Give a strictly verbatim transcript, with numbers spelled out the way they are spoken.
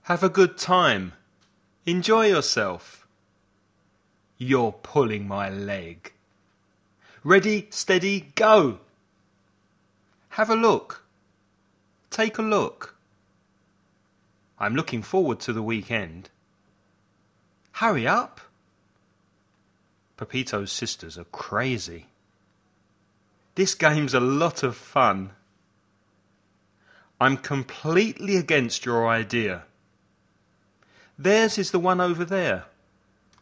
Have a good time. Enjoy yourself. You're pulling my leg. Ready, steady, go. Have a look. Take a look. I'm looking forward to the weekend. Hurry up. Pepito's sisters are crazy. This game's a lot of fun. I'm completely against your idea. Theirs is the one over there.